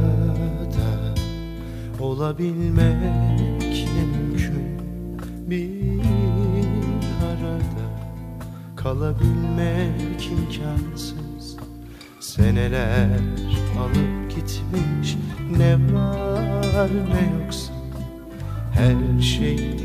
olabilmek ne mümkün, bir arada kalabilmek imkansız. Seneler alıp gitmiş, ne var ne yoksa her şey.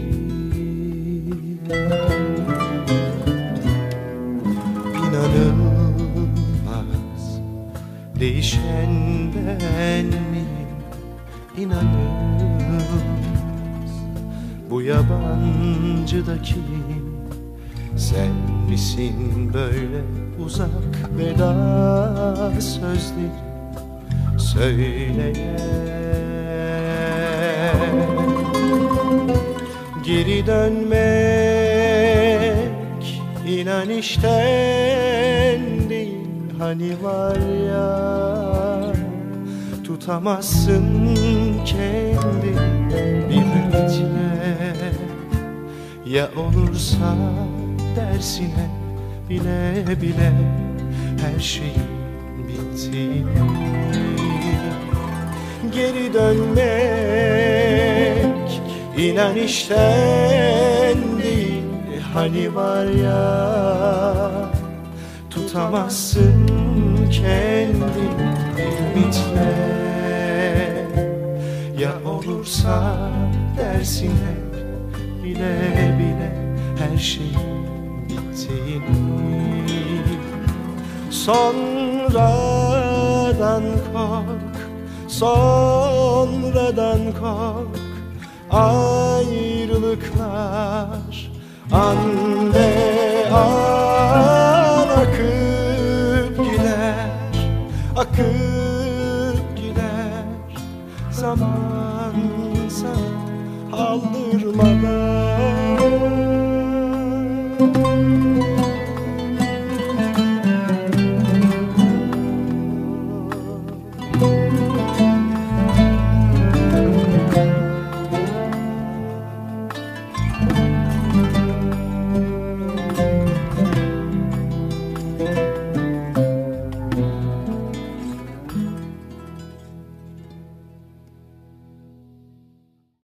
İnanılmaz, değişen ben miyim? İnanılmaz, bu yabancı da kim? Sen misin böyle uzak veda sözleri söyleyen? Geri dönmek inan işten değil, hani var ya, tutamazsın kendini bir müddetle. Ya olursa dersine bile bile her şeyin bittiğini. Geri dönmek inan işten değil, hani var ya, tutamazsın kendini ümitle. Ya olursa dersine bile bile her şeyin bittiğini. Sonradan kork, sonradan kork, ayrılıklar an be an.